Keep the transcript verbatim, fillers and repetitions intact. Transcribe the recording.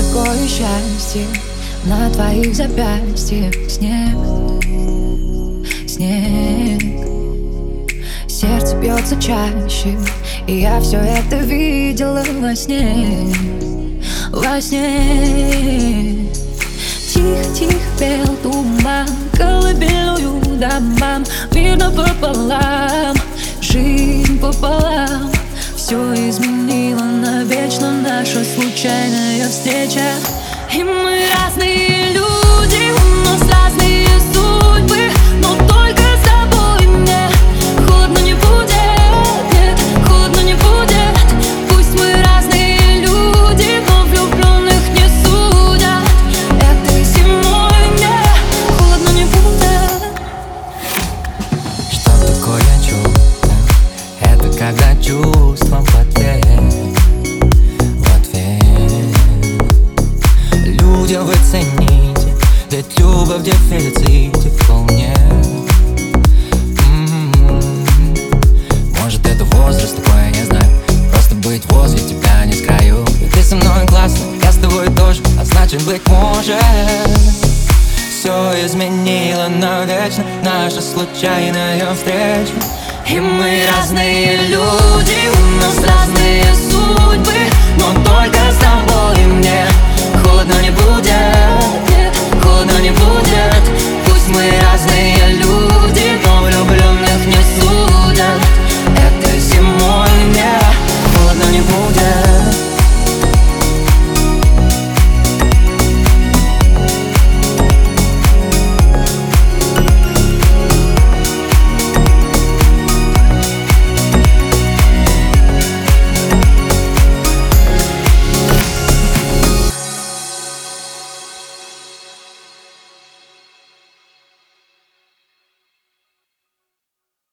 такое счастье? На твоих запястьях снег, снег. Сердце бьется чаще, и я все это видела во сне, во сне. Тихо-тихо пел туман колыбельную домам. Мир напополам, жизнь пополам. Все изменило навечно наша случайная встреча. И мы разные люди, у нас разные судьбы, но только с тобой мне холодно не будет, нет, холодно не будет. Пусть мы разные люди, но влюбленных не судят. Этой зимой мне холодно не будет. Что такое чувство? Это когда чувством потеет в ответ. Людям вы цените, ведь любовь в дефиците вполне. М-м-м. Может, это возраст такой, я не знаю. Просто быть возле тебя не с краю. И ты со мной классно, я с тобой тоже, а значит, быть может, все изменило навечно наша случайная встреча. И мы разные люди, у нас разные судьбы, но только